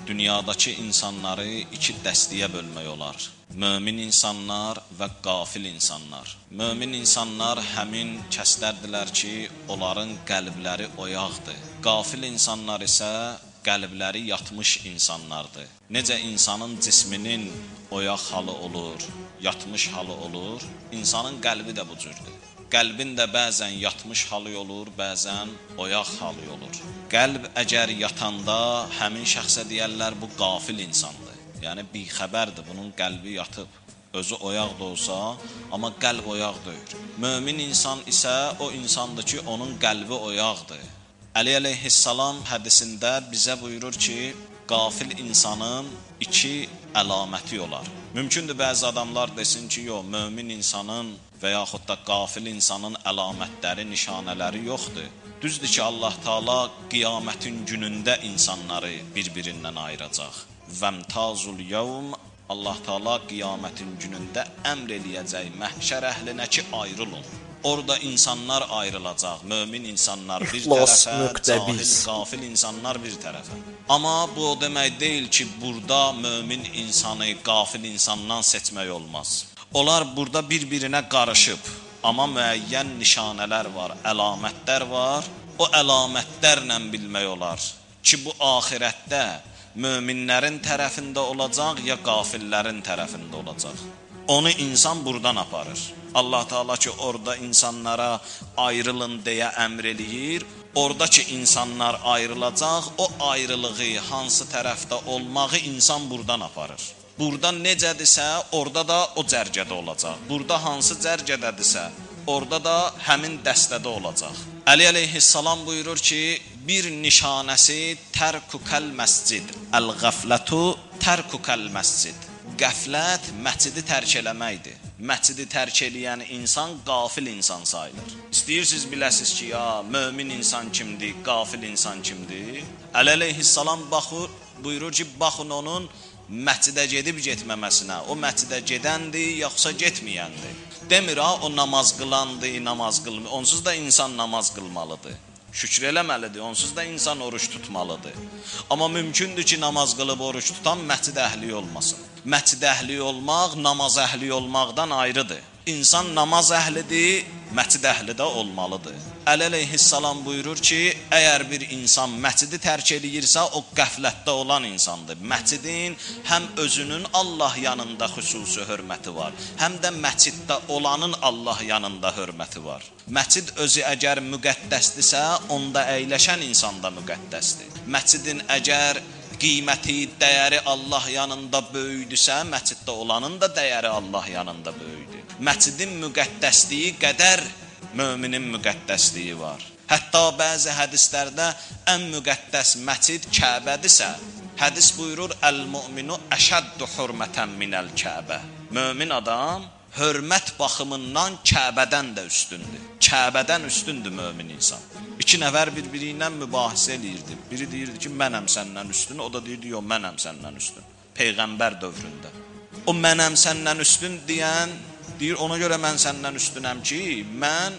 dünyadakı insanları iki dəstəyə bölmək olar. Mömin insanlar və qafil insanlar. Mömin insanlar həmin kəslərdilər ki, onların qəlbləri oyaqdır. Qafil insanlar isə qəlbləri yatmış insanlardır. Necə insanın cisminin oyaq halı olur, yatmış halı olur, insanın qəlbi də bu cürdür. Qəlbin də bəzən yatmış halı olur, bəzən oyaq halı olur. Qəlb əgər yatanda həmin şəxsə deyərlər bu qafil insandır. Yəni bixəbərdir, bunun qəlbi yatıb. Özü oyaq da olsa, amma qəlb oyaq deyil. Mömin insan isə o insandır ki, onun qəlbi oyaqdır. Əli əleyhissalam hədisində bizə buyurur ki, qafil insanın iki əlaməti olar. Mümkündür bəzi adamlar desin ki, yox, mömin insanın və yaxud da qafil insanın əlamətləri, nişanələri yoxdur. Düzdür ki, Allah Taala qiyamətin günündə insanları bir-birindən ayıracaq. Vəmtazul yevm, Allah Taala qiyamətin günündə əmr eləyəcək məhşər əhlinə ki, ayrılın. Orada insanlar ayrılacaq, mömin insanlar bir tərəfə, cahil, qafil insanlar bir tərəfə. Amma bu o demək deyil ki, burada mömin insanı qafil insandan seçmək olmaz. Onlar burada bir-birinə qarışıb, amma müəyyən nişanələr var, əlamətlər var. O əlamətlərlə bilmək olar ki, bu axirətdə möminlərin tərəfində olacaq ya qafillərin tərəfində olacaq. Onu insan buradan aparır. Allah Taala ki, orada insanlara ayrılın deyə əmr eləyir. Oradakı insanlar ayrılacaq, o ayrılığı hansı tərəfdə olmağı insan buradan aparır. Burada necədirsə, orada da o cərgədə olacaq. Burada hansı cərgədədirsə, orada da həmin dəstədə olacaq. Əli əleyhissalam buyurur ki, bir nişanəsi tərkukəl məscid, əl-qəflətu tərkukəl məscid. Qəflət məscidi tərk eləməkdir. Məscidi tərk eləyən insan qafil insan sayılır. İstəyirsiniz biləsiniz ki, ya mömin insan kimdir, qafil insan kimdir? Əli əleyhissalam buyurur ki, baxın onun məscidə gedib getməməsinə. O məscidə gedəndir, yoxsa getməyəndir. Demir ha, o namaz qılandır, namaz qılmır. Onsuz da insan namaz qılmalıdır. Şükür eləməlidir, onsuz da insan oruç tutmalıdır. Amma mümkündür ki, namaz qılıb oruç tutan məscid əhli olmasın. Məscid əhli olmaq, namaz əhli olmaqdan ayrıdır. İnsan namaz əhlidir, məscid əhli də olmalıdır. Əli əleyhissalam buyurur ki, əgər bir insan məscidi tərk eləyirsə, o qəflətdə olan insandır. Məscidin həm özünün Allah yanında xüsusi hörməti var, həm də məsciddə olanın Allah yanında hörməti var. Məscid özü əgər müqəddəsdirsə, onda əyləşən insan da müqəddəsdir. Məscidin əgər qiyməti, dəyəri Allah yanında böyüdüsə, məsciddə olanın da dəyəri Allah yanında böyüdür. Məscidin müqəddəsliyi qədər möminin müqəddəsliyi var. Hətta bəzi hədislərdə ən müqəddəs məscid Kəbədirsə, hədis buyurur, əl-mü'minu əşəddu hurmətən minəl Kəbə. Mömin adam hörmət baxımından Kəbədən də üstündür. Kəbədən üstündür mömin insan. İki nəfər bir-biri ilə mübahisə eləyirdi. Biri deyirdi ki, mənəm səndən üstün, o da deyirdi, yox, mənəm səndən üstün. Peyğəmbər dövründə. O mənəm səndən üstün deyən, deyir, ona görə mən səndən üstünəm ki, mən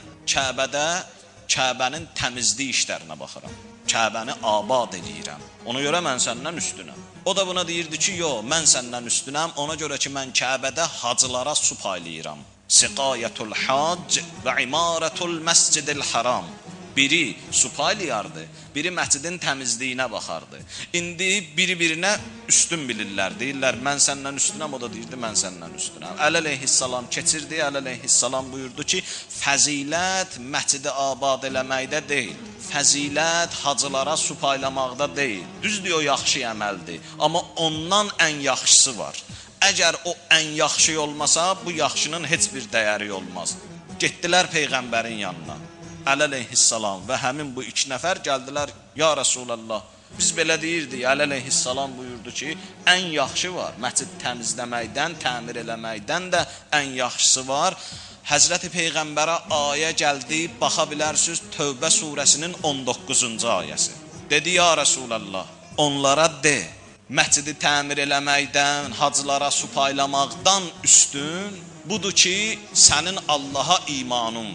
Kəbənin təmizlik işlərinə baxıram. Kəbəni abad eləyirəm. Ona görə mən səndən üstünəm. O da buna deyirdi ki, yox, mən səndən üstünəm, ona görə ki, mən Kəbədə hacılara su paylayıram. Siqayətul hac və imarətul məscidil haram. Biri su paylayardı, biri məscidin təmizliyinə baxardı. İndi biri-birinə üstün bilirlər. Deyirlər, mən səndən üstünəm, o da deyirdi, mən səndən üstünəm. Əli əleyhissalam keçirdi, Əli əleyhissalam buyurdu ki, fəzilət məscidi abad eləməkdə deyil. Fəzilət hacılara su paylamaqda deyil. Düzdür, o yaxşı əməldir, amma ondan ən yaxşısı var. Əgər o ən yaxşı olmasa, bu yaxşının heç bir dəyəri olmaz. Getdilər Peyğəmbərin yanına. Əli əleyhissalam və həmin bu iki nəfər gəldilər, ya Rasulallah, biz belə deyirdik, Əli əleyhissalam buyurdu ki, ən yaxşı var, məscid təmizləməkdən, təmir eləməkdən də ən yaxşısı var. Həzrəti Peyğəmbərə ayə gəldi, baxa bilərsiniz, Tövbə surəsinin 19-cu ayəsi. Dedi, ya Rasulallah, onlara de, məscidi təmir eləməkdən, hacılara su paylamaqdan üstün budur ki, sənin Allaha imanın var.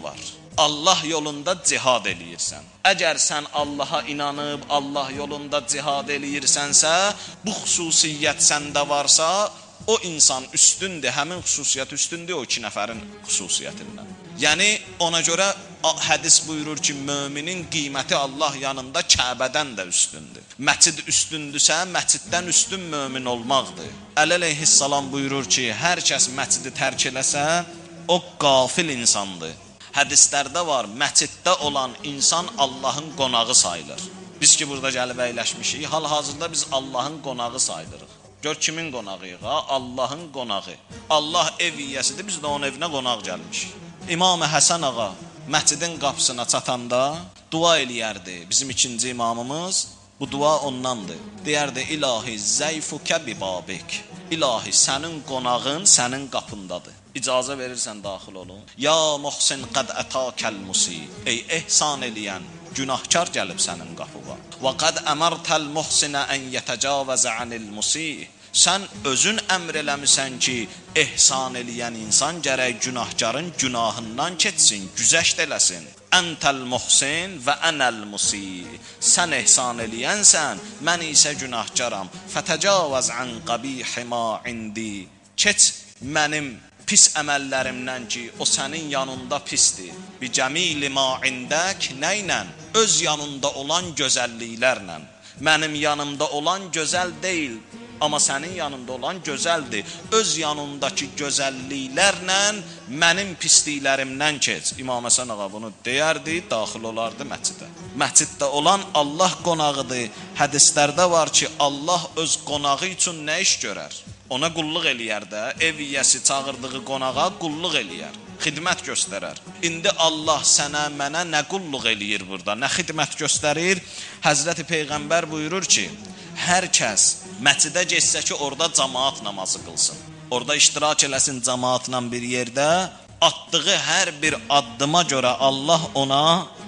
Allah yolunda cihad eləyirsən. Əgər sən Allaha inanıb Allah yolunda cihad eləyirsənsə, bu xüsusiyyət səndə varsa, o insan üstündür, həmin xüsusiyyət üstündür o iki nəfərin xüsusiyyətindən. Yəni ona görə hədis buyurur ki, möminin qiyməti Allah yanında Kəbədən də üstündür. Məscid üstündürsə, məsciddən üstün mömin olmaqdır. Əli əleyhissalam buyurur ki, hər kəs məscidi tərk eləsə, o qafil insandır. Hədislərdə var, məsciddə olan insan Allahın qonağı sayılır. Biz ki, burada gəlib əyləşmişik, hal-hazırda biz Allahın qonağı sayılırıq. Gör kimin qonağıyıq ha? Allahın qonağı. Allah ev yiyəsidir, biz də onun evinə qonaq gəlmişik. İmam Həsən ağa məscidin qapısına çatanda dua eləyərdi. Bizim ikinci imamımız bu dua ondandır. Deyərdi, İlahi zəyfukə bibabik. İlahi sənin qonağın sənin qapındadır. İcazə verirsən daxil olun. Ya muhsin qad ətəkəl musi. Ey ehsan eləyən, günahkar gəlib sənin qapıva. Və qad əmərtəl muhsinə ən yətəcavəzə anil musi. Sən özün əmr eləmisən ki, ehsan eləyən insan gərək günahkarın günahından keçsin, güzəşt eləsin. Əntəl muhsin və ənəl musi. Sən ehsan eləyənsən, mən isə günahkaram. Fətəcavəz ən qəbih ma indi. Keç mənim pis əməllərimdən ki, o sənin yanında pisdir. Bi cəmili ma indək nəylə? Öz yanında olan gözəlliklərlə. Mənim yanımda olan gözəl deyil, amma sənin yanında olan gözəldir. Öz yanındakı gözəlliklərlə mənim pisliklərimdən keç. İmam Həsən ağa bunu deyərdi, daxil olardı məscidə. Məsciddə olan Allah qonağıdır. Hədislərdə var ki, Allah öz qonağı üçün nə iş görər? Ona qulluq eləyər də, ev yiyəsi çağırdığı qonağa qulluq eləyər, xidmət göstərər. İndi Allah sənə, mənə nə qulluq eləyir burada, nə xidmət göstərir? Həzrəti Peyğəmbər buyurur ki, hər kəs məscidə getsə ki, orada cəmaat namazı qılsın. Orada iştirak eləsin cəmaatla bir yerdə, atdığı hər bir addıma görə Allah ona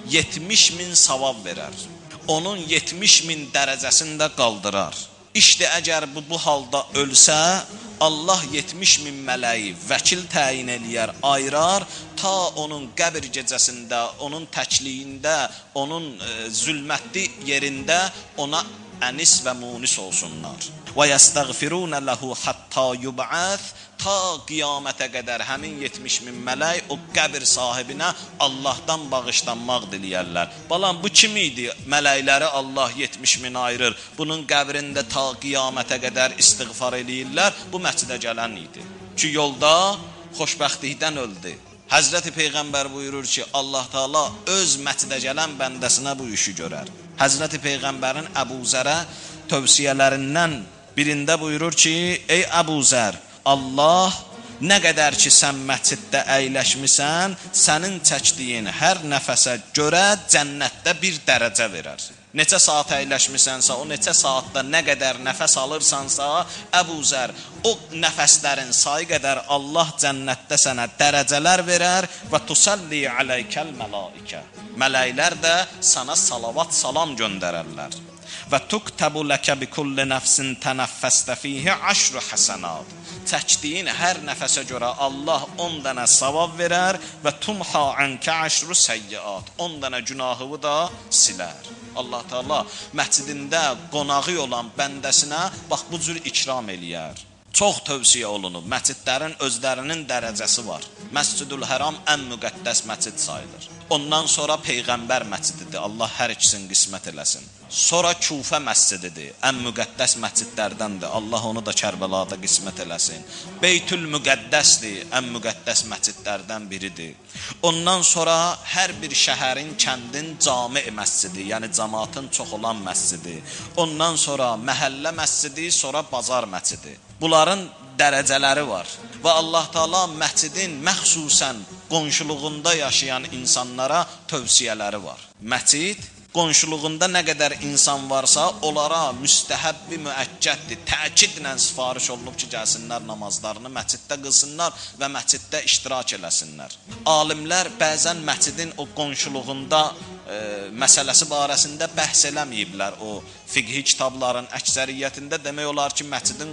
70.000 savab verər. Onun 70.000 dərəcəsini də qaldırar. İşte əgər bu halda ölsə, Allah 70.000 mələyi vəkil təyin eləyər, ayırar, ta onun qəbir gecəsində, onun təkliyində, onun zülmətli yerində ona ənis və munis olsunlar. Və yəstəğfirunə ləhu hatta yub'ath. Ta qiyamətə qədər həmin 70.000 mələk o qəbir sahibinə Allahdan bağışlanmaq diləyərlər. Balam, bu kim idi? Mələkləri Allah 70.000 ayırır. Bunun qəbrində ta qiyamətə qədər istiğfar eləyirlər. Bu məscidə gələn idi. Ki yolda xoşbəxtlikdən öldü. Həzrəti Peyğəmbər buyurur ki, Allah Taala öz məscidə gələn bəndəsinə bu işi görər. Həzrəti Peyğəmbərin Əbu Zərə tövsiyələrindən birində buyurur ki, ey Əbu Zər, Allah nə qədər ki sən məsciddə əyləşmisən, sənin çəkdiyin hər nəfəsə görə cənnətdə bir dərəcə verər. Neçə saat əyləşmisənsə, o neçə saatda nə qədər nəfəs alırsansa, Əbu Zər, o nəfəslərin sayı qədər Allah cənnətdə sənə dərəcələr verər və tusalli aleykəl mələikə. Mələklər də sana salavat salam göndərərlər. Və tuktabu ləkə bi kulli nəfsin tənəffəstə fihi 10 həsənat. Çəkdiyin hər nəfəsə görə Allah 10 dənə savab verər və tumha ankə 10 səyyiat. 10 dənə günahını da silər. Allah Taala məscidində qonağı olan bəndəsinə bax bu cür ikram eləyər. Çox tövsiyə olunub. Məscidlərin özlərinin dərəcəsi var. Məscidül Həram ən müqəddəs məscid sayılır. Ondan sonra Peyğəmbər məscididir. Allah hər ikisini qismət eləsin. Sonra Kufə məscididir. Ən müqəddəs məscidlərdəndir. Allah onu da Kərbəlada qismət eləsin. Beytül Müqəddəsdir. Ən müqəddəs məscidlərdən biridir. Ondan sonra hər bir şəhərin, kəndin cami məscidi, yəni cəmaatın çox olan məscidi. Ondan sonra məhəllə məscidi, sonra bazar məscidi. Bunların dərəcələri var. Və Allah Taala məscidin məxsusən qonşuluğunda yaşayan insanlara tövsiyələri var. Məscid qonşuluğunda nə qədər insan varsa, onlara müstəhəbbi müəkkəddir, təkidlə sifariş olunub ki, gəlsinlər namazlarını məsciddə qılsınlar və məsciddə iştirak eləsinlər. Alimlər bəzən məscidin o qonşuluğunda məsələsi barəsində bəhs eləməyiblər. O fiqhi kitabların əksəriyyətində demək olar ki, məscidin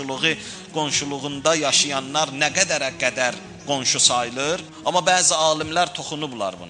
qonşuluğunda yaşayanlar nə qədərə qədər qonşu sayılır, amma bəzi alimlər toxunublar buna.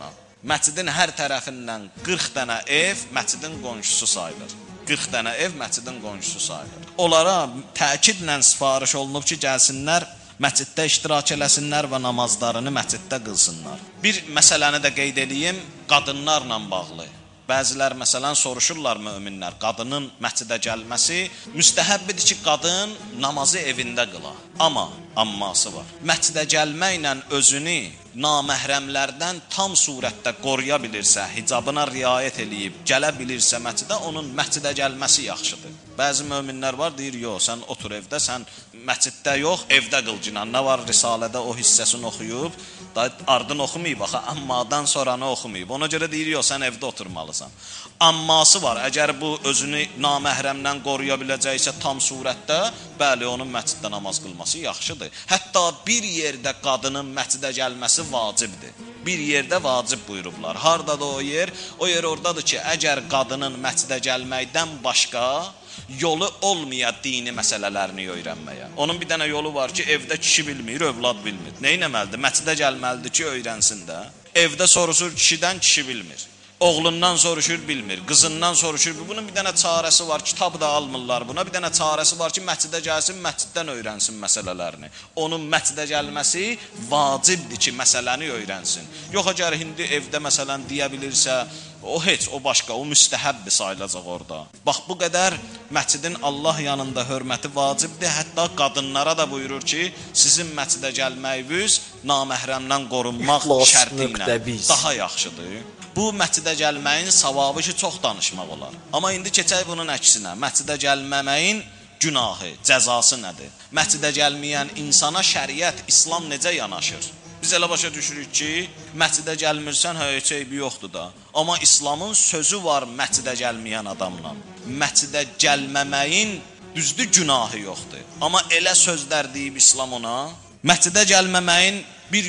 Məscidin hər tərəfindən 40 dənə ev məscidin qonşusu sayılır. 40 dənə ev məscidin qonşusu sayılır. Onlara təkidlə sifariş olunub ki, gəlsinlər, məsciddə iştirak eləsinlər və namazlarını məsciddə qılsınlar. Bir məsələni də qeyd edeyim, qadınlarla bağlı. Bəzilər məsələn soruşurlar möminlər, qadının məscidə gəlməsi müstəhəbbidir ki, qadın namazı evində qıla. Amma amması var. Məscidə gəlməklə özünü naməhrəmlərdən tam surətdə qoruya bilirsə, hicabına riayət eləyib gələ bilirsə məscidə, onun məscidə gəlməsi yaxşıdır. Bəzi möminlər var, deyir, yox, sən otur evdə, sən məsciddə yox, evdə qıl cinan. Nə var risalədə o hissəsini oxuyub, ardın oxumayıb, axı, ammadan sonranı oxumayıb. Ona görə deyir, yox, sən evdə oturmalısan. Amması var, əgər bu özünü naməhrəmdən qoruya biləcəksə tam surətdə, bəli, onun məsciddə namaz qılması yaxşıdır. Hətta bir yerdə qadının məscidə gəlməsi vacibdir. Bir yerdə vacib buyurublar. Hardadır o yer? O yer oradadır ki, əgər qadının məscidə gəlməkdən başqa yolu olmaya dini məsələlərini öyrənməyə. Onun bir dənə yolu var ki, evdə kişi bilmir, övlad bilmir. Neynəməlidir? Məscidə gəlməlidir ki, öyrənsin də. Evdə soruşur kişidən, kişi bilmir. Oğlundan soruşur, bilmir. Qızından soruşur. Bunun bir dənə çarəsi var, kitab da almırlar buna. Bir dənə çarəsi var ki, məscidə gəlsin, məsciddən öyrənsin məsələlərini. Onun məscidə gəlməsi vacibdir ki, məsələni öyrənsin. Yox, əgər indi evdə məsələn deyə bilirsə, o heç, o başqa, o müstəhəbbi sayılacaq orada. Bax, bu qədər məscidin Allah yanında hörməti vacibdir. Hətta qadınlara da buyurur ki, sizin məscidə gəlməyiniz naməhrəmdən qorunmaq şərti ilə daha yaxşıdır. Bu məscidə gəlməyin savabı ki, çox danışmaq olar. Amma indi keçək bunun əksinə. Məscidə gəlməməyin günahı, cəzası nədir? Məscidə gəlməyən insana şəriət, İslam necə yanaşır? Biz elə başa düşürük ki, məscidə gəlmirsən, heç eybi yoxdur da. Amma İslamın sözü var məscidə gəlməyən adamla. Məscidə gəlməməyin düzdür günahı yoxdur. Amma elə sözlər deyib İslam ona. Məscidə gəlməməyin bir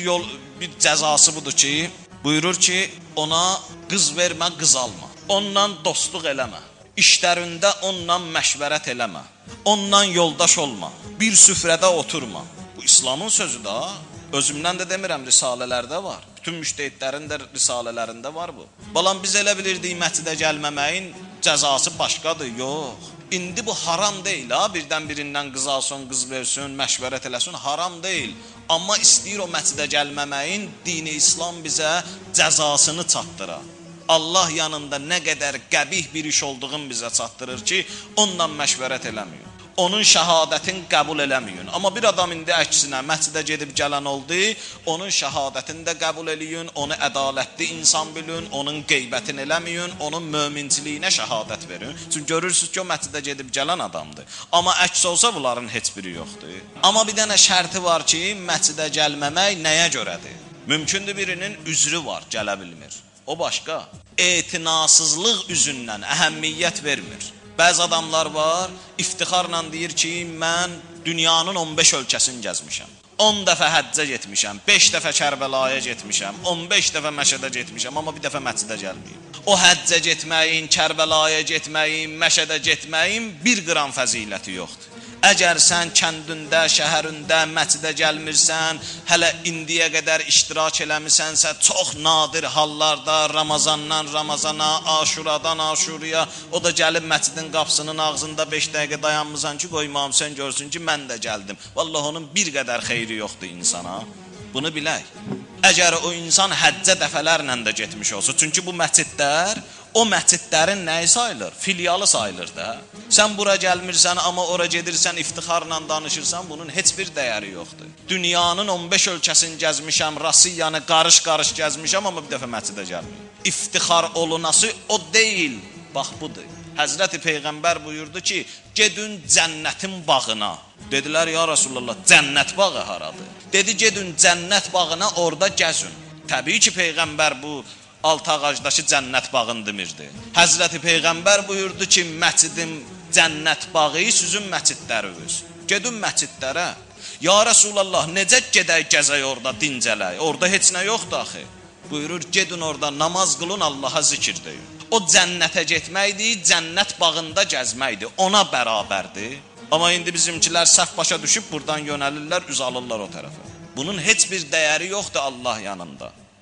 cəzası budur ki, buyurur ki, ona qız vermə, qız alma. Ondan dostluq eləmə. İşlərində ondan məşvərət eləmə. Ondan yoldaş olma. Bir süfrədə oturma. Bu İslamın sözü də. Özümdən də demirəm, risalələrdə var. Bütün müştəhidlərin də risalələrində var bu. Balam, biz elə bilirdik, məscidə gəlməməyin cəzası başqadır. Yox. İndi bu haram deyil, ha? Birdən birindən qız alsın, qız versin, məşvərət eləsin. Haram deyil. Amma istəyir o məscidə gəlməməyin dini İslam bizə cəzasını çatdıra. Allah yanında nə qədər qəbih bir iş olduğunu bizə çatdırır ki, ondan məşvərət eləməyin. Onun şəhadətini qəbul eləməyin. Amma bir adam indi əksinə məscidə gedib gələn oldu, onun şəhadətini də qəbul eləyin, onu ədalətli insan bilin, onun qeybətini eləməyin, onun möminçiliyinə şəhadət verin. Çünki görürsünüz ki, o məscidə gedib gələn adamdır. Amma əks olsa bunların heç biri yoxdur. Amma bir dənə şərti var ki, məscidə gəlməmək nəyə görədir? Mümkündür birinin üzrü var, gələ bilmir. O başqa. Etinasızlıq üzündən əhəmmiyyət vermir. Bəzi adamlar var, iftixarla deyir ki, mən dünyanın 15 ölkəsini gəzmişəm. 10 dəfə həccə getmişəm, 5 dəfə Kərbəlaya getmişəm, 15 dəfə Məşədə getmişəm, amma bir dəfə məscidə gəlməyim. O həccə getməyin, Kərbəlaya getməyin, Məşədə getməyin 1 qram fəziləti yoxdur. Əgər sən kəndində, şəhərində, məscidə gəlmirsən, hələ indiyə qədər iştirak eləmisənsə, çox nadir hallarda Ramazandan Ramazana, Aşuradan Aşuraya, o da gəlib məscidin qapısının ağzında 5 dəqiqə dayanmısan ki, qoymam sən görsün ki, mən də gəldim. Vallahi onun bir qədər xeyri yoxdur insana. Bunu bilək. Əgər o insan həccə dəfələrlə də getmiş olsa, çünki bu məscidlər o məscidlərin nəyi sayılır? Filialı sayılır da. Sən bura gəlmirsən, amma ora gedirsən, iftixarla danışırsan, bunun heç bir dəyəri yoxdur. Dünyanın 15 ölkəsini gəzmişəm, Rusiyanı qarış-qarış gəzmişəm, amma bir dəfə məscidə gəlməyim. İftixar olunası o deyil. Bax, budur. Həzrəti Peyğəmbər buyurdu ki, gedin cənnətin bağına. Dedilər, ya Rasulullah, cənnət bağı haradır? Dedi, gedin cənnət bağına, orada gəzin. Təbii ki, Peyğəmbər bu alt ağacdakı cənnət bağını demirdi. Həzrəti Peyğəmbər buyurdu ki, məscidin cənnət bağı sizin məscidləriniz. Gedin məscidlərə. Ya Rasulallah, necə gedək gəzək orada, dincələk? Orada heç nə yoxdur axı. Buyurur, gedin orada namaz qılın, Allaha zikr deyin. O cənnətə getməkdir, cənnət bağında gəzməkdir. Ona bərabərdir. Amma indi bizimkilər səhv başa düşüb buradan yönəlirlər, üz alırlar o tərəfə. Bunun heç bir dəyəri yoxdur Allah yanında.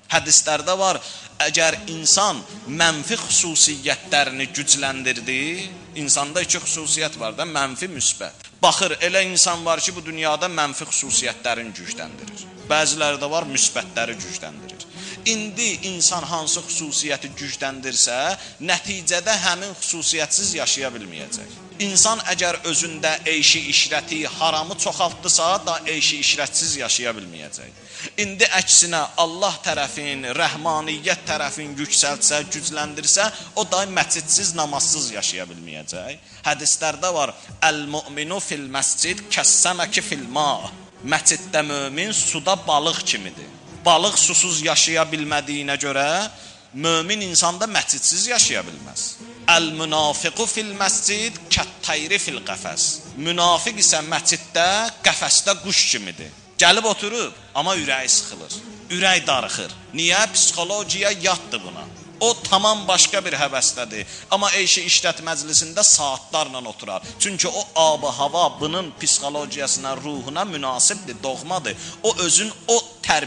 Hədislərdə var, əgər insan mənfi xüsusiyyətlərini gücləndirdi, insanda iki xüsusiyyət var da, mənfi, müsbət. Baxır, elə insan var ki, bu dünyada mənfi xüsusiyyətlərini gücləndirir. Bəziləri də var, müsbətləri gücləndirir. İndi insan hansı xüsusiyyəti gücləndirsə, nəticədə həmin xüsusiyyətsiz yaşaya bilməyəcək. İnsan əgər özündə eyşi işrəti, haramı çoxaltdısa, da eyşi işrətsiz yaşaya bilməyəcək. İndi əksinə Allah tərəfin, rəhmaniyyət tərəfin yüksəltsə, gücləndirsə, o da məcidsiz, namazsız yaşaya bilməyəcək. Hədislərdə var, əl-mu'minu fil məscid kəssəməki fil ma. Məciddə mömin suda balıq kimidir. Balıq susuz yaşaya bilmədiyinə görə, mömin insan da məcidsiz yaşaya bilməz. Əl-münafiqu fil məscid kəttəyri fil qəfəs. Münafiq isə məciddə, qəfəsdə quş kimidir. Gəlib oturub, amma ürəyi sıxılır, ürək darıxır. Niyə? Psixologiya yatdı buna. O tamam başqa bir həvəsdədir. Amma eyşi işrət məclisində saatlarla oturar. Çünki o ab-ı hava bunun psixologiyasına, ruhuna münasibdir, doğmadır. O özün o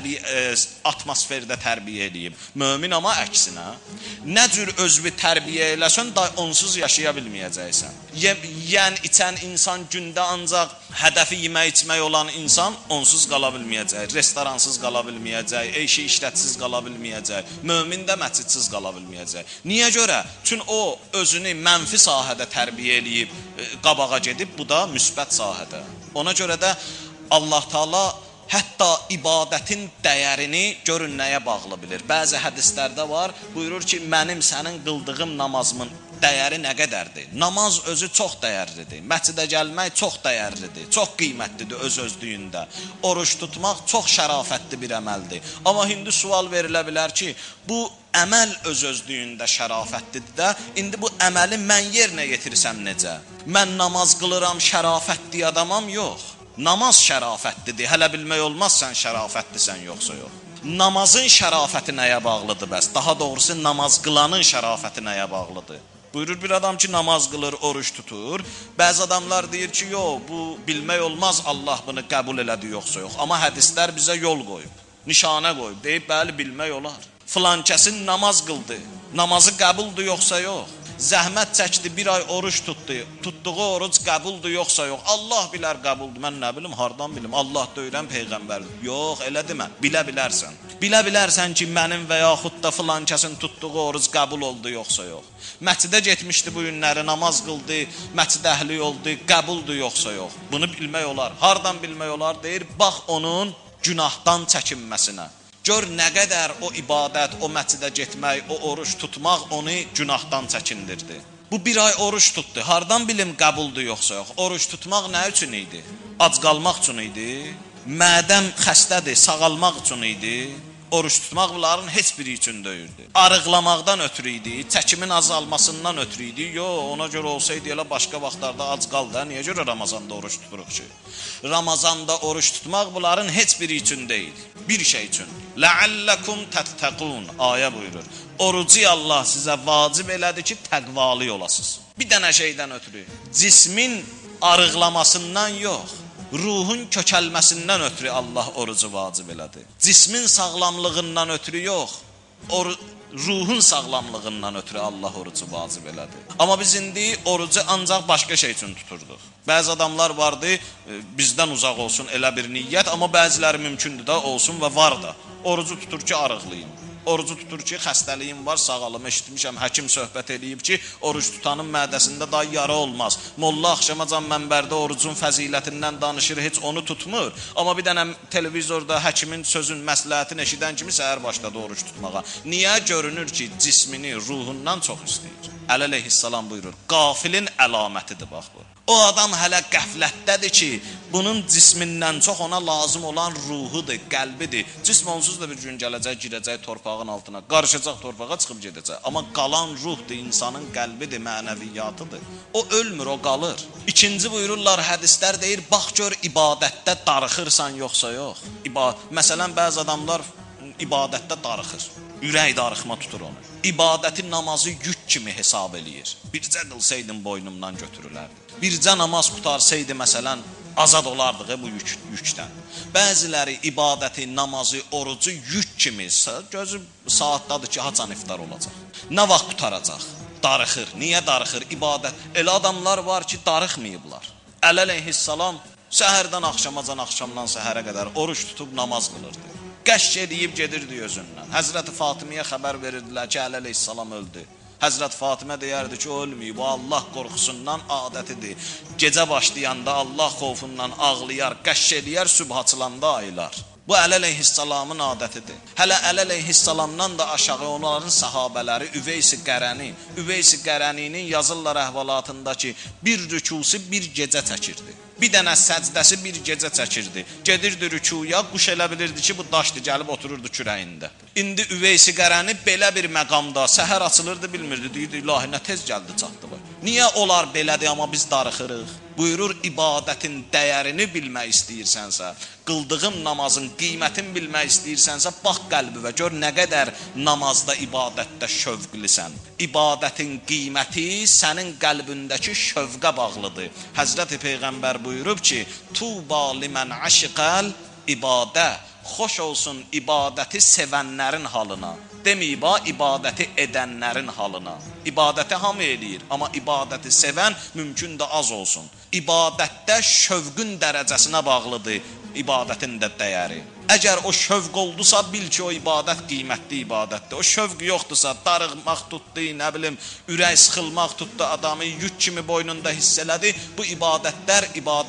atmosferdə tərbiyə edib. Mömin amma əksinə. Nə cür özünü tərbiyə eləsən, da onsuz yaşaya bilməyəcəksən. Yeyən, içən insan gündə ancaq hədəfi yemək içmək olan insan onsuz qala bilməyəcək. Restoransız qala bilməyəcək, eyşi işrətsiz qala bilməyəcək. Mömin də məcidsiz qala bilməyəcək. Niyə görə? Çünki o özünü mənfi sahədə tərbiyə eləyib, qabağa gedib, bu da müsbət sahədə. Ona görə də Allah Taala hətta ibadətin dəyərini görün nəyə bağlı bilir. Bəzi hədislərdə var, buyurur ki, mənim sənin qıldığım namazımın dəyəri nə qədərdir? Namaz özü çox dəyərlidir. Məscidə gəlmək çox dəyərlidir, çox qiymətlidir öz-özlüyündə. Oruç tutmaq çox şərafətli bir əməldir. Amma indi sual verilə bilər ki, bu əməl öz-özlüyündə şərafətlidir də, indi bu əməli mən yerinə yetirsəm necə? Mən namaz qılıram, şərafətli adamam, yox. Namaz şərafətlidir, hələ bilmək olmaz sən şərafətlisən yoxsa yox. Namazın şərafəti nəyə bağlıdır bəs? Daha doğrusu namaz qılanın şərafəti nəyə bağlıdır? Buyurur bir adam ki, namaz qılır, oruç tutur. Bəzi adamlar deyir ki, yox, bu bilmək olmaz, Allah bunu qəbul elədi yoxsa yox. Amma hədislər bizə yol qoyub, nişanə qoyub, deyib, bəli, bilmək olar. Filan kəsin namaz qıldı, namazı qəbuldur yoxsa yox. Zəhmət çəkdi, bir ay oruç tutdu, tutduğu oruc qəbuldur yoxsa yox. Allah bilər qəbuldur, mən nə bilim, hardan bilim, Allah döyülən Peyğəmbərdir. Yox, elə demə, bilə bilərsən. Bilə bilərsən ki, mənim və yaxud da filan kəsin tutduğu oruc qəbul oldu yoxsa yox. Məscidə getmişdi bu günləri, namaz qıldı, məscid əhli oldu, qəbuldur yoxsa yox. Bunu bilmək olar. Hardan bilmək olar? Deyir, bax onun günahdan çəkinməsinə. Gör nə qədər o ibadət, o məscidə getmək, o oruç tutmaq onu günahdan çəkindirdi. Bu bir ay oruç tutdu. Hardan bilim qəbuldur yoxsa yox. Oruç tutmaq nə üçün idi? Ac qalmaq üçün idi. Mədəm xəstədir, sağalmaq üçün idi. Oruç tutmaq bunların heç biri üçün deyildi. Arıqlamaqdan ötürü idi, çəkimin azalmasından ötürü idi. Yox, ona görə olsaydı elə başqa vaxtlarda ac qal da. Niyə görə Ramazanda oruç tuturuq ki? Ramazanda oruç tutmaq bunların heç biri üçün deyil. Bir şey üçün. Ləalləkum təttəqun ayə buyurur. Orucu Allah sizə vacib elədi ki, təqvalı olasınız. Bir dənə şeydən ötürü. Cismin arıqlamasından yox, ruhun kökəlməsindən ötürü Allah orucu vacib elədi. Cismin sağlamlığından ötürü yox, ruhun sağlamlığından ötürü Allah orucu vacib elədi. Amma biz indi orucu ancaq başqa şey üçün tuturduq. Bəzi adamlar vardı, bizdən uzaq olsun elə bir niyyət, amma bəziləri mümkündür da olsun və var da. Orucu tutur ki, arıqlayım. Orucu tutur ki, xəstəliyim var, sağalım, eşitmişəm, həkim söhbət eləyib ki, oruç tutanın mədəsində daha yara olmaz. Molla axşamacan mənbərdə orucun fəzilətindən danışır, heç onu tutmur. Amma bir dənə televizorda həkimin sözün, məsləhətini eşidən kimi səhər başladı oruç tutmağa. Niyə? Görünür ki, cismini ruhundan çox istəyir. Əli əleyhissalam buyurur, qafilin əlamətidir, bax bu. O adam hələ qəflətdədir ki, bunun cismindən çox ona lazım olan ruhudur, qəlbidir. Cism onsuz da bir gün gələcək, girəcək torpağın altına, qarışacaq torpağa, çıxıb gedəcək. Amma qalan ruhdur, insanın qəlbidir, mənəviyyatıdır. O ölmür, o qalır. İkinci buyururlar, hədislər deyir, bax gör ibadətdə darıxırsan yoxsa yox. Məsələn, bəzi adamlar ibadətdə darıxır. Ürək darıxma tutur onu. İbadəti, namazı yük kimi hesab eləyir. Bircə qılsaydım boynumdan götürülərdi. Bircə namaz qutarsaydı məsələn azad olardıq bu yükdən. Bəziləri ibadəti, namazı, orucu yük kimi gözü saatdadır ki, haçan iftar olacaq. Nə vaxt qutaracaq? Darıxır. Niyə darıxır? İbadət. Elə adamlar var ki, darıxmayıblar. Əli əleyhissalam səhərdən axşamacan, axşamdan səhərə qədər oruç tutub namaz qılırdı. Qəşş edib gedirdi özündən. Həzrəti Fatiməyə xəbər verirdilər ki, Əli əleyhissalam öldü. Həzrət Fatimə deyərdi ki, o ölməyib, o Allah qorxusundan adətidir. Gecə başlayanda Allah xofundan ağlayar, qəşş eləyər, sübh açılanda ayılar. Bu Əli əleyhissalamın adətidir. Hələ Əli əleyhissalamdan da aşağı onların sahabələri Üveys-i Qərəninin yazırlar əhvalatında ki, bir rükusu bir gecə çəkirdi. Bir dənə səcdəsi bir gecə çəkirdi. Gedirdi rükuya, quş elə bilirdi ki, bu daşdı, gəlib otururdu kürəyində. İndi Üveys-i Qərəni belə bir məqamda səhər açılırdı, bilmirdi, deyirdi, ilahi, nə tez gəldi, çatdı bu. Niyə onlar belədir, amma biz darıxırıq? Buyurur, ibadətin dəyərini bilmək istəyirsənsə, qıldığın namazın qiymətini bilmək istəyirsənsə, bax qəlbivə, gör nə qədər namazda, ibadətdə şövqlisən. İbadətin qiyməti sənin qəlbindəki şövqə bağlıdır. Həzrəti Peyğəmbər buyurub ki, Tuba limən aşiqəl ibadə, xoş olsun ibadəti sevənlərin halına. Deməyib ha, ibadəti edənlərin halına. İbadəti hamı eləyir, amma ibadəti sevən mümkün də az olsun. İbadətdə şövqün dərəcəsinə bağlıdır ibadətin də dəyəri. Əgər o şövq oldusa, bil ki, o ibadət qiymətli ibadətdir. O şövq yoxdursa, darıxmaq tutdu, nə bilim, ürək sıxılmaq tutdu, adamı yük kimi boynunda hiss elədi. Bu ibadətlər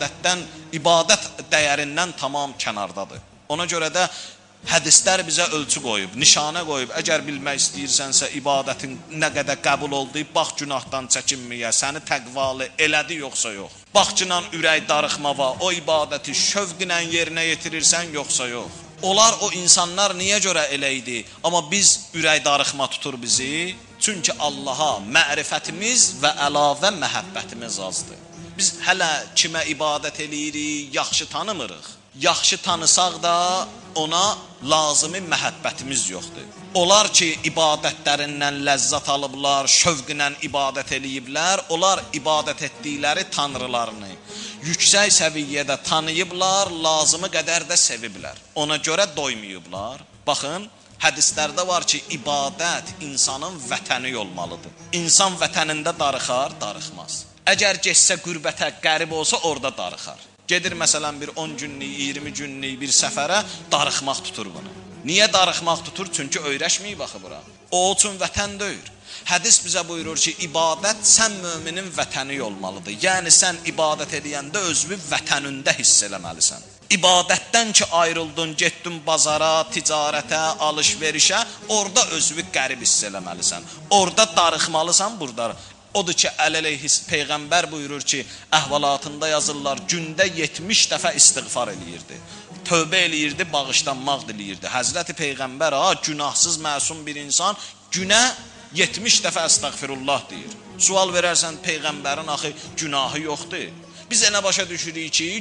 ibadət dəyərindən tamam kənardadır. Ona görə də hədislər bizə ölçü qoyub, nişanə qoyub. Əgər bilmək istəyirsənsə, ibadətin nə qədər qəbul oldu, bax günahdan çəkinməyə, səni təqvalı elədi yoxsa yox. Baxçınan ürək darıxma var, o ibadəti şövqlə yerinə yetirirsən yoxsa yox. Onlar o insanlar niyə görə elə idi? Amma biz ürək darıxma tutur bizi. Çünki Allaha mərifətimiz və əlavə məhəbbətimiz azdır. Biz hələ kimə ibadət eləyirik, yaxşı tanımırıq. Yaxşı tanısaq da ona lazımi məhəbbətimiz yoxdur. Onlar ki, ibadətlərindən ləzzət alıblar, şövqlə ibadət eləyiblər, onlar ibadət etdikləri tanrılarını yüksək səviyyədə tanıyıblar, lazımı qədər də seviblər. Ona görə doymayıblar. Baxın, hədislərdə var ki, ibadət insanın vətəni olmalıdır. İnsan vətənində darıxar, darıxmaz. Əgər getsə qürbətə, qərib olsa, orada darıxar. Gedir məsələn bir 10 günlük, 20 günlük bir səfərə, darıxmaq tutur bunu. Niyə darıxmaq tutur? Çünki öyrəşməyib axı bura. O üçün vətən deyir. Hədis bizə buyurur ki, ibadət sən müminin vətəni olmalıdır. Yəni sən ibadət edəndə özünü vətənində hiss eləməlisən. İbadətdən ki ayrıldın, getdin bazara, ticarətə, alış-verişə, orada özünü qərib hiss eləməlisən. Orada darıxmalısan, burada. Odur ki, Peyğəmbər buyurur ki, əhvalatında yazırlar, gündə 70 dəfə istiğfar eləyirdi. Tövbə eləyirdi, bağışlanmaq diləyirdi. Həzrəti Peyğəmbər, günahsız, məsum bir insan günə 70 dəfə əstəğfirullah deyir. Sual verərsən, Peyğəmbərin axı günahı yoxdur. Biz elə başa düşürük ki,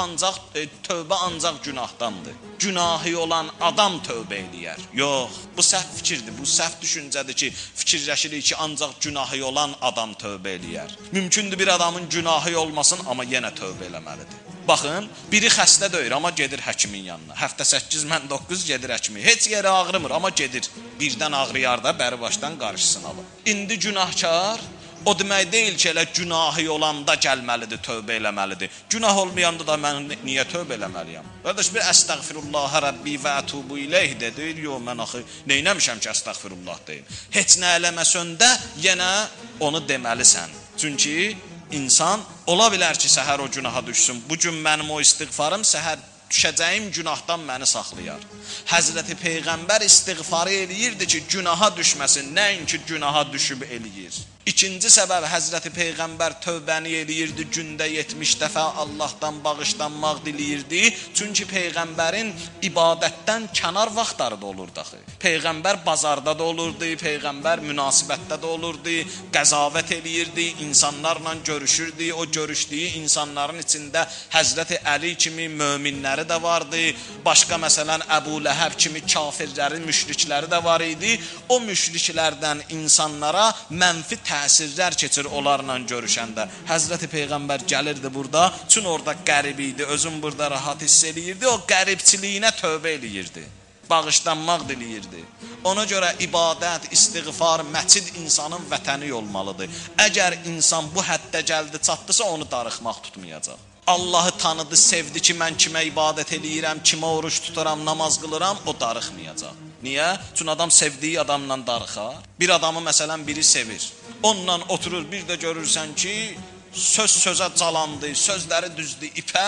tövbə ancaq günahdandır. Günahı olan adam tövbə eləyər. Yox, bu səhv fikirdir, bu səhv düşüncədir ki, fikirləşirik ki, ancaq günahı olan adam tövbə eləyər. Mümkündür bir adamın günahı olmasın, amma yenə tövbə eləməlidir. Baxın, biri xəstə deyir, amma gedir həkimin yanına. Həftə 8, mən 9 gedir həkimin. Heç yeri ağrımır, amma gedir. Birdən ağrıyar da bəri başdan qarşısını alır. İndi günahkar, o demək deyil ki, elə günahı olanda gəlməlidir, tövbə eləməlidir. Günah olmayanda da mən niyə tövbə eləməliyəm? Qardaş, bir əstəğfirullahə Rəbbi və ətubu iləyh de, deyir, yox, mən axı neynəmişəm ki, əstəğfirullah deyil. Heç nə eləməsəndə yenə onu deməlisən. Çünki insan ola bilər ki, səhər o günaha düşsün. Bugün mənim o istiğfarım səhər düşəcəyim günahdan məni saxlayar. Həzrəti Peyğəmbər istiğfarı eləyirdi ki, günaha düşməsin, nəinki günaha düşüb eləyir. İkinci səbəb Həzrəti Peyğəmbər tövbəni eləyirdi, gündə 70 dəfə Allahdan bağışlanmaq diləyirdi. Çünki Peyğəmbərin ibadətdən kənar vaxtları da olurdu axı. Peyğəmbər bazarda da olurdu, Peyğəmbər münasibətdə də olurdu, qəzavət eləyirdi, insanlarla görüşürdü. O görüşdüyü insanların içində Həzrəti Əli kimi möminləri də vardı. Başqa məsələn Əbu Ləhəb kimi kafirləri, müşrikləri də var idi. O müşriklərdən insanlara mənfi təsirlər keçir onlarla görüşəndə. Həzrəti Peyğəmbər gəlirdi burada, çünki orada qərib idi, özün burada rahat hiss eləyirdi, o qəribçiliyinə tövbə eləyirdi, bağışlanmaq diləyirdi. Ona görə ibadət, istiğfar, məscid insanın vətəni olmalıdır. Əgər insan bu həddə gəldi, çatdısa onu darıxmaq tutmayacaq. Allahı tanıdı, sevdi ki, mən kimə ibadət eləyirəm, kimə oruç tuturam, namaz qılıram, o darıxmayacaq. Niyə? Çünki adam sevdiyi adamla darıxar. Bir adamı məsələn biri sevir. Onunla oturur, bir də görürsən ki, söz sözə calandı, sözləri düzdü, ipə,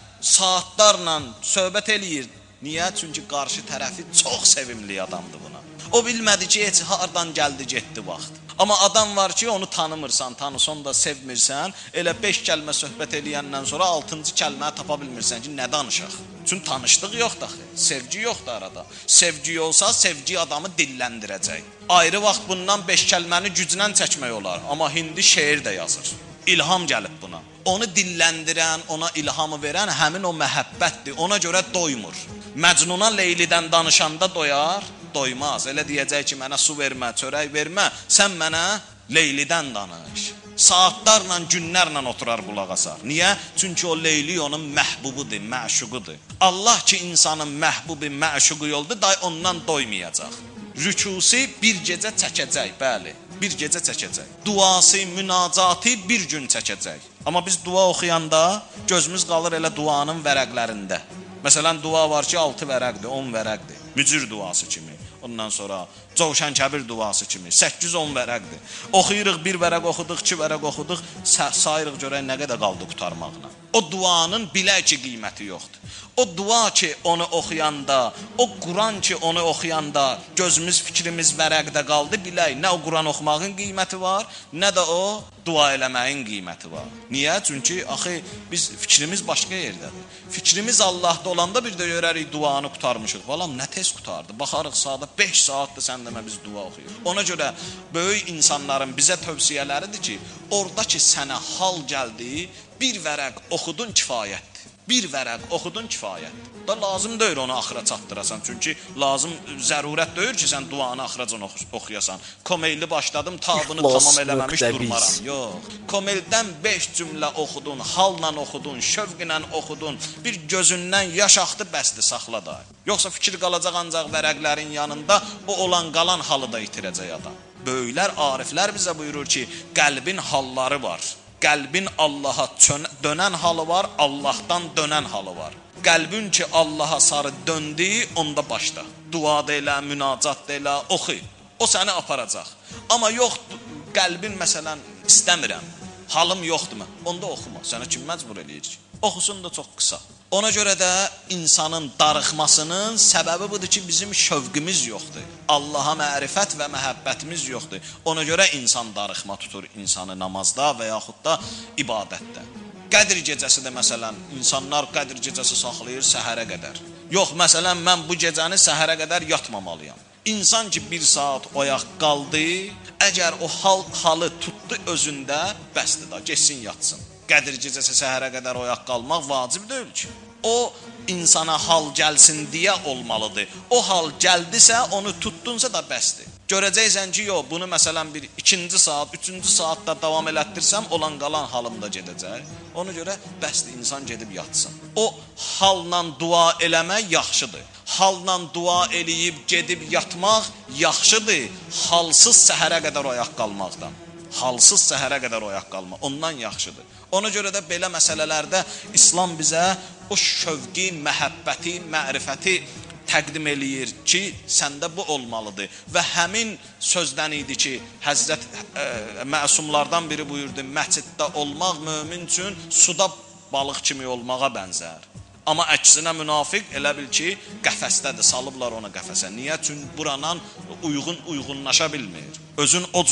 saatlarla söhbət eləyir. Niyə? Çünki qarşı tərəfi çox sevimli adamdır buna. O bilmədi ki, heç hardan gəldi, getdi vaxt. Amma adam var ki, onu tanımırsan, tanısan da sevmirsən, elə 5 kəlmə söhbət eləyəndən sonra 6-cı kəlməni tapa bilmirsən ki, nə danışaq? Çünki tanışlıq yoxdur axı, sevgi yoxdur arada. Sevgi olsa, sevgi adamı dilləndirəcək. Ayrı vaxt bundan 5 kəlməni güclə çəkmək olar, amma hindi şeir də yazır. İlham gəlib buna. Onu dilləndirən, ona ilhamı verən həmin o məhəbbətdir, ona görə doymur. Məcnuna Leylidən danışanda doyar, doymaz. Elə deyəcək ki, mənə su vermə, çörək vermə, sən mənə Leylidən danış. Saatlarla, günlərlə oturar qulaq asar. Niyə? Çünki o Leyli onun məhbubudur, məşuqudur. Allah ki, insanın məhbubu, məşuqu yoldur, day ondan doymayacaq. Rükusi bir gecə çəkəcək, bəli, bir gecə çəkəcək. Duası, münacatı bir gün çəkəcək. Amma biz dua oxuyanda gözümüz qalır elə duanın vərəqlərində. Məsələn, dua var ki, 6 vərəqdir, 10 vərəqdir. Mücür duası kimi. Ondan sonra Covşan Kəbir duası kimi. 8-10 vərəqdir. Oxuyuruq, bir vərəq oxuduq, 2 vərəq oxuduq, sayırıq görək nə qədər qaldı qurtarmağına. O duanın bilək ki, qiyməti yoxdur. O dua ki, onu oxuyanda, o Quran ki, onu oxuyanda gözümüz, fikrimiz vərəqdə qaldı, bilək, nə o Quran oxumağın qiyməti var, nə də o dua eləməyin qiyməti var. Niyə? Çünki, axı, biz fikrimiz başqa yerdədir. Fikrimiz Allahda olanda bir də görərik duanı qutarmışıq. Balam, nə tez qutardı? Baxarıq saata 5 saatdır sən demə biz dua oxuyuruq. Ona görə böyük insanların bizə tövsiyələridir ki, orada ki, sənə hal gəldi, bir vərəq oxudun kifayətdir. Bir vərəq oxudun kifayətdir. Da lazım deyil onu axıra çatdırasan. Çünki lazım, zərurət deyil ki, sən duanı axıracan oxuyasan. Komeyli başladım, tabını tamam eləməmiş durmaram. Yox. Komeldən 5 cümlə oxudun, halla oxudun, şövqlə oxudun, bir gözündən yaş axdı, bəsdir, saxla da. Yoxsa fikir qalacaq ancaq vərəqlərin yanında, o olan qalan halı da itirəcək adam. Böyüklər, ariflər bizə buyurur ki, qəlbin halları var. Qəlbin Allaha dönən halı var, Allahdan dönən halı var. Qəlbin ki, Allaha sarı döndü, onda başla. Dua da elə, münacat da elə, oxu. O səni aparacaq. Amma yox, qəlbin məsələn, istəmirəm, halım yoxdur mu? Onda oxuma, sənə kim məcbur eləyir ki? Oxusun da çox qısa. Ona görə də insanın darıxmasının səbəbi budur ki, bizim şövqümüz yoxdur. Allaha mərifət və məhəbbətimiz yoxdur. Ona görə insan darıxma tutur insanı namazda və yaxud da ibadətdə. Qədr gecəsi də məsələn, insanlar qədr gecəsi saxlayır səhərə qədər. Yox, məsələn, mən bu gecəni səhərə qədər yatmamalıyam. İnsan ki, 1 saat oyaq qaldı, əgər o halı tutdu özündə, bəsdir da, geçsin yatsın. Qədir gecəsi səhərə qədər oyaq qalmaq vacib deyil ki. O, insana hal gəlsin deyə olmalıdır. O hal gəldisə, onu tutdunsa da bəsdir. Görəcəksən ki, yox, bunu məsələn bir 2-ci saat, 3-cü saatda davam elətdirsəm, olan qalan halımda gedəcək. Ona görə bəsdir, insan gedib yatsın. O, halla dua eləmək yaxşıdır. Halla dua eləyib, gedib yatmaq yaxşıdır, halsız səhərə qədər oyaq qalmaqdan. Halsız səhərə qədər oyaq qalma, ondan yaxşıdır. Ona görə də belə məsələlərdə İslam bizə o şövqi, məhəbbəti, mərifəti təqdim eləyir ki, səndə bu olmalıdır. Və həmin sözdən idi ki, Həzrət məsumlardan biri buyurdu, məsciddə olmaq mömin üçün suda balıq kimi olmağa bənzər. Amma əksinə münafiq elə bil ki, qəfəsdədir, salıblar onu qəfəsə. Niyə? Çünki buradan uyğunlaşa bilmir. Özün o cür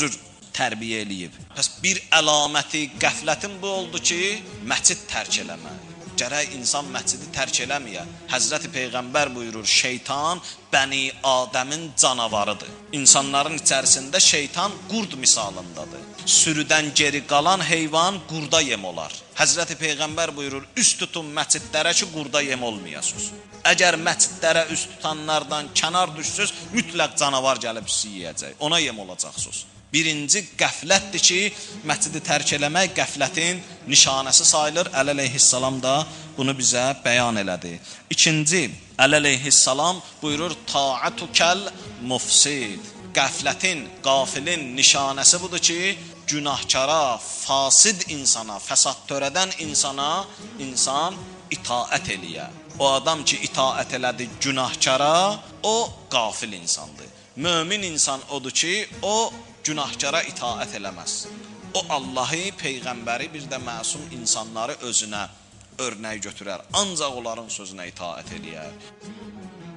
tərbiyə eləyib. Bəs bir əlaməti qəflətin bu oldu ki, məscid tərk eləmək. Gərək insan məscidi tərk eləməyə. Həzrəti Peyğəmbər buyurur, şeytan Bəni Adəmin canavarıdır. İnsanların içərisində şeytan qurd misalındadır. Sürüdən geri qalan heyvan qurda yem olar. Həzrəti Peyğəmbər buyurur, üst tutun məscidlərə ki, qurda yem olmayasınız. Əgər məscidlərə üst tutanlardan kənar düşsüz, mütləq canavar gəlib sizi yeyəcək. Ona yem olacaqsınız. Birinci qəflətdir ki, məscidi tərk eləmək qəflətin nişanəsi sayılır. Əli əleyhissalam da bunu bizə bəyan elədi. İkinci, Əli əleyhissalam buyurur, ta'atukəl mufsid. Qəflətin, qafilin nişanəsi budur ki, günahkara, fasid insana, fəsad törədən insana insan itaət eləyə. O adam ki, itaət elədi günahkara, o qafil insandır. Mömin insan odur ki, o günahkara itaət eləməz. O Allahı, Peyğəmbəri, bir də məsum insanları özünə örnək götürər. Ancaq onların sözünə itaət eləyər.